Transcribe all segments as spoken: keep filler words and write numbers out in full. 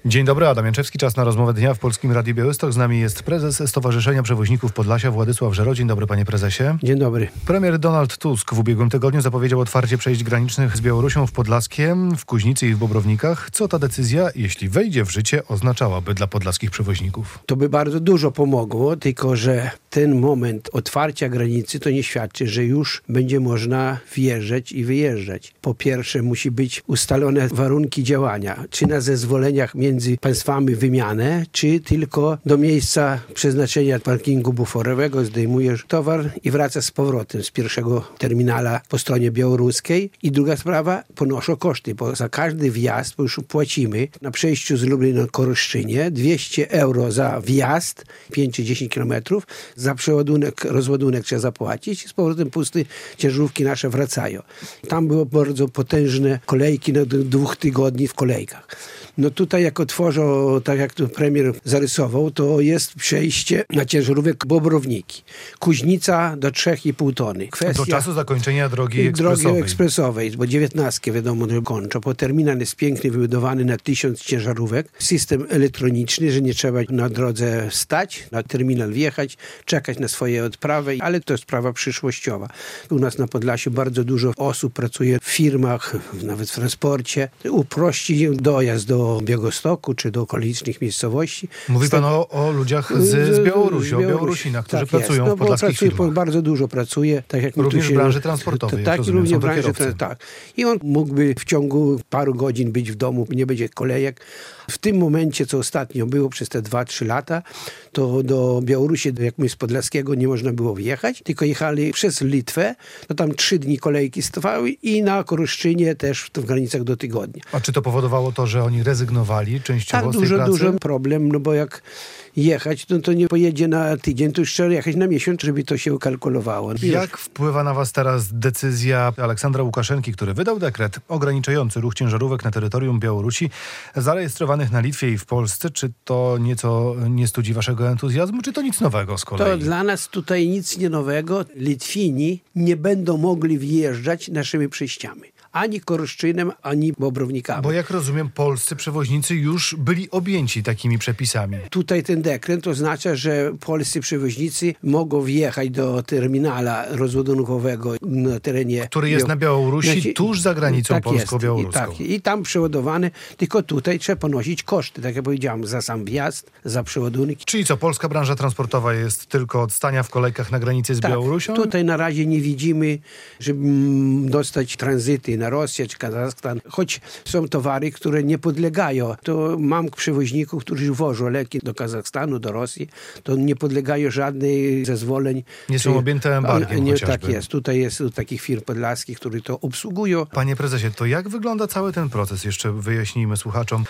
Dzień dobry, Adam Janczewski, czas na rozmowę dnia w Polskim Radiu Białystok. Z nami jest prezes Stowarzyszenia Przewoźników Podlasia Władysław Żero. Dzień dobry, panie prezesie. Dzień dobry. Premier Donald Tusk w ubiegłym tygodniu zapowiedział otwarcie przejść granicznych z Białorusią w Podlaskiem, w Kuźnicy i w Bobrownikach. Co ta decyzja, jeśli wejdzie w życie, oznaczałaby dla podlaskich przewoźników? To by bardzo dużo pomogło, tylko że ten moment otwarcia granicy to nie świadczy, że już będzie można wjeżdżać i wyjeżdżać. Po pierwsze musi być ustalone warunki działania, czy na zezwoleniach między państwami wymianę, czy tylko do miejsca przeznaczenia parkingu buforowego zdejmujesz towar i wracasz z powrotem z pierwszego terminala po stronie białoruskiej. I druga sprawa, ponoszą koszty, bo za każdy wjazd, bo już płacimy na przejściu z Lublina na Koroszczynie dwieście euro za wjazd, pięć czy dziesięć kilometrów, za przeładunek, rozładunek trzeba zapłacić i z powrotem puste ciężarówki nasze wracają. Tam było bardzo potężne kolejki na dwóch tygodni w kolejkach. No tutaj jak otworzą, tak jak tu premier zarysował, to jest przejście na ciężarówek Bobrowniki. Kuźnica do trzy i pół tony. Kwestia do czasu zakończenia drogi ekspresowej. Drogi ekspresowej, bo dziewiętnastkę wiadomo kończą, bo terminal jest pięknie wybudowany na tysiąc ciężarówek. System elektroniczny, że nie trzeba na drodze stać, na terminal wjechać, czekać na swoje odprawy, ale to jest sprawa przyszłościowa. U nas na Podlasiu bardzo dużo osób pracuje w firmach, nawet w transporcie. Uprości dojazd do Białegostoku czy do okolicznych miejscowości. Mówi pan o, o ludziach z, z Białorusi, o Białorusinach, którzy tak pracują no, w podlaskich pracuje, firmach. Bardzo dużo pracuje. Tak jak również się, w branży transportowej. Tak, rozumiem, również w branży transportowej. tak. I on mógłby w ciągu paru godzin być w domu, nie będzie kolejek. W tym momencie, co ostatnio było przez te dwa trzy lata, to do Białorusi, jak my z Podlaskiego, nie można było wjechać, tylko jechali przez Litwę, to tam trzy dni kolejki trwały i na Koroszczynie też w granicach do tygodnia. A czy to powodowało to, że oni rezygnowali częściowo tak, z tej dużo, pracy? dużo problem, no bo jak jechać, no to nie pojedzie na tydzień, to już trzeba jechać na miesiąc, żeby to się ukalkulowało. Jak wpływa na was teraz decyzja Aleksandra Łukaszenki, który wydał dekret ograniczający ruch ciężarówek na terytorium Białorusi zarejestrowanych na Litwie i w Polsce? Czy to nieco nie studzi waszego entuzjazmu, czy to nic nowego z kolei? To dla nas tutaj nic nie nowego. Litwini nie będą mogli wjeżdżać naszymi przejściami. Ani Koroszczynem, ani Bobrownikami. Bo jak rozumiem, polscy przewoźnicy już byli objęci takimi przepisami. Tutaj ten dekret oznacza, że polscy przewoźnicy mogą wjechać do terminala rozładunkowego na terenie... Który jest na Białorusi, znaczy, tuż za granicą tak polsko-białoruską. Jest, i, tak, I tam przeładowany, tylko tutaj trzeba ponosić koszty, tak jak powiedziałem, za sam wjazd, za przeładunek. Czyli co, polska branża transportowa jest tylko od stania w kolejkach na granicy z tak, Białorusią? Tutaj na razie nie widzimy, żeby dostać tranzyty na Rosję czy Kazachstan, choć są towary, które nie podlegają. To mam przewoźników, którzy wożą leki do Kazachstanu, do Rosji, to nie podlegają żadnych zezwoleń. Nie są objęte embargiem nie, chociażby. Tak jest. Tutaj jest takich firm podlaskich, które to obsługują. Panie prezesie, to jak wygląda cały ten proces? Jeszcze wyjaśnijmy słuchaczom.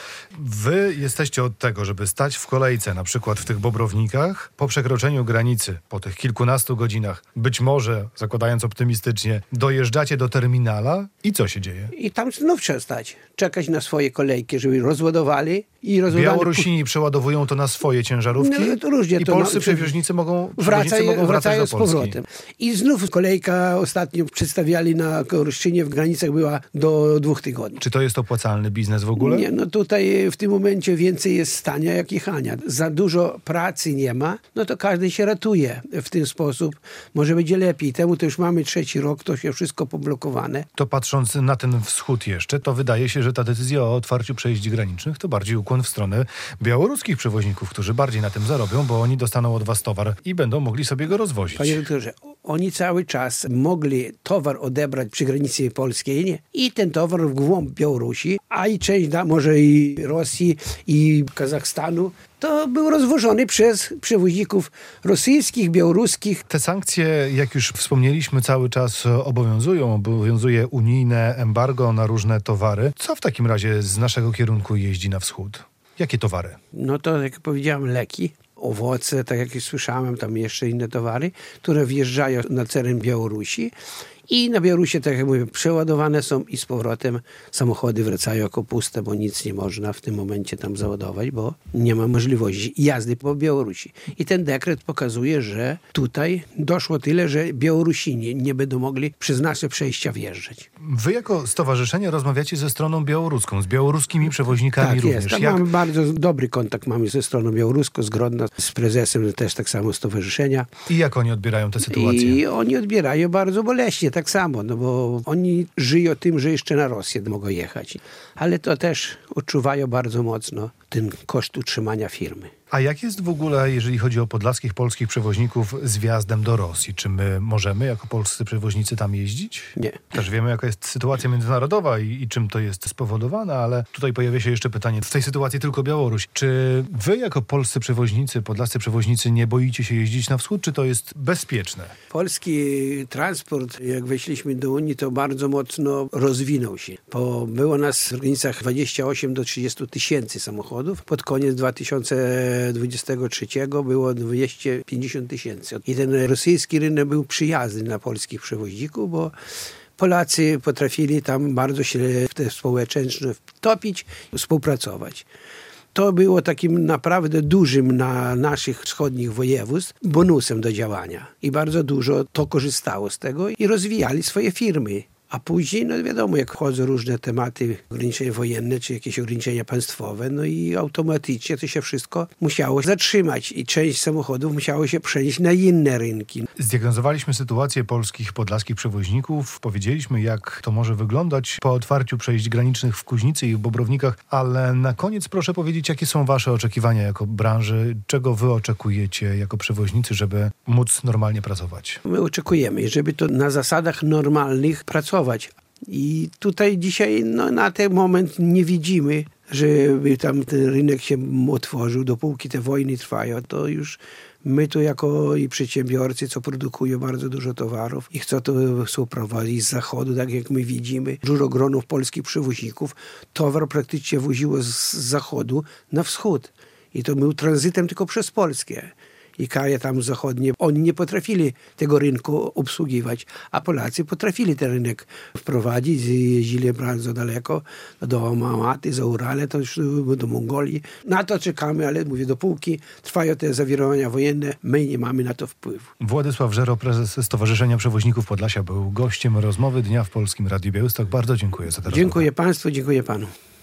Wy jesteście od tego, żeby stać w kolejce, na przykład w tych Bobrownikach, po przekroczeniu granicy, po tych kilkunastu godzinach, być może, zakładając optymistycznie, dojeżdżacie do terminala i co się dzieje? I tam znów trzeba stać. Czekać na swoje kolejki, żeby rozładowali i rozładowali. Białorusini przeładowują to na swoje ciężarówki no, to różnie, i to polscy no, przewoźnicy mogą, wracają, mogą wracać wracają do z Polski. powrotem. I znów kolejka ostatnio przedstawiali na Koroszczynie w granicach była do dwóch tygodni. Czy to jest opłacalny biznes w ogóle? Nie, no tutaj w tym momencie więcej jest stania jak jechania. Za dużo pracy nie ma, no to każdy się ratuje w ten sposób. Może będzie lepiej. Temu to już mamy trzeci rok, to się wszystko poblokowane. To patrząc na ten wschód jeszcze, to wydaje się, że ta decyzja o otwarciu przejść granicznych to bardziej ukłon w stronę białoruskich przewoźników, którzy bardziej na tym zarobią, bo oni dostaną od was towar i będą mogli sobie go rozwozić. Panie doktorze, oni cały czas mogli towar odebrać przy granicy polskiej nie? I ten towar w głąb Białorusi, a i część da, może i Rosji i Kazachstanu, to był rozwożony przez przewoźników rosyjskich, białoruskich. Te sankcje, jak już wspomnieliśmy, cały czas obowiązują. Obowiązuje unijne embargo na różne towary. Co w takim razie z naszego kierunku jeździ na wschód? Jakie towary? No to, jak powiedziałem, leki, owoce, tak jak już słyszałem, tam jeszcze inne towary, które wjeżdżają na teren Białorusi I na Białorusi, tak jak mówię, przeładowane są i z powrotem samochody wracają jako puste, bo nic nie można w tym momencie tam załadować, bo nie ma możliwości jazdy po Białorusi. I ten dekret pokazuje, że tutaj doszło tyle, że Białorusini nie będą mogli przez nasze przejścia wjeżdżać. Wy jako stowarzyszenie rozmawiacie ze stroną białoruską, z białoruskimi przewoźnikami Tak również. jest. Tam Jak... mamy bardzo dobry kontakt mamy ze stroną białoruską, z Grodna, z prezesem też tak samo stowarzyszenia. I jak oni odbierają tę sytuację? I oni odbierają bardzo boleśnie, tak samo, no bo oni żyją tym, że jeszcze na Rosję mogą jechać. Ale to też odczuwają bardzo mocno ten koszt utrzymania firmy. A jak jest w ogóle, jeżeli chodzi o podlaskich polskich przewoźników z wjazdem do Rosji? Czy my możemy jako polscy przewoźnicy tam jeździć? Nie. Też wiemy, jaka jest sytuacja międzynarodowa i, i czym to jest spowodowane, ale tutaj pojawia się jeszcze pytanie, w tej sytuacji tylko Białoruś. Czy wy jako polscy przewoźnicy, podlascy przewoźnicy nie boicie się jeździć na wschód, czy to jest bezpieczne? Polski transport, jak weszliśmy do Unii, to bardzo mocno rozwinął się. Bo było nas w granicach dwadzieścia osiem do trzydziestu tysięcy samochodów. Pod koniec dwa tysiące dwudziestego trzeciego było dwieście pięćdziesiąt tysięcy. I ten rosyjski rynek był przyjazny dla polskich przewoźników, bo Polacy potrafili tam bardzo się w te społeczeństwo wtopić, współpracować. To było takim naprawdę dużym na naszych wschodnich województw bonusem do działania. I bardzo dużo to korzystało z tego i rozwijali swoje firmy. A później, no wiadomo, jak wchodzą różne tematy, ograniczenia wojenne, czy jakieś ograniczenia państwowe, no i automatycznie to się wszystko musiało zatrzymać i część samochodów musiało się przenieść na inne rynki. Zdiagnozowaliśmy sytuację polskich podlaskich przewoźników, powiedzieliśmy, jak to może wyglądać po otwarciu przejść granicznych w Kuźnicy i w Bobrownikach, ale na koniec proszę powiedzieć, jakie są wasze oczekiwania jako branży, czego wy oczekujecie jako przewoźnicy, żeby móc normalnie pracować? My oczekujemy, żeby to na zasadach normalnych pracować. I tutaj dzisiaj no, na ten moment nie widzimy, żeby tam ten rynek się otworzył. Dopóki te wojny trwają, to już my tu jako i przedsiębiorcy, co produkują bardzo dużo towarów i chcą to współprowadzić z zachodu, tak jak my widzimy. Dużo gronów polskich przewoźników towar praktycznie woziło z zachodu na wschód. I to był tranzytem tylko przez Polskę. I kraje tam zachodnie, oni nie potrafili tego rynku obsługiwać, a Polacy potrafili ten rynek wprowadzić, jeździli bardzo daleko, do Mamaty, za Urale, to już do Mongolii. Na to czekamy, ale mówię, dopóki trwają te zawirowania wojenne, my nie mamy na to wpływu. Władysław Żero, prezes Stowarzyszenia Przewoźników Podlasia, był gościem rozmowy Dnia w Polskim Radiu Białystok. Bardzo dziękuję za tę rozmowę. Dziękuję państwu, dziękuję panu.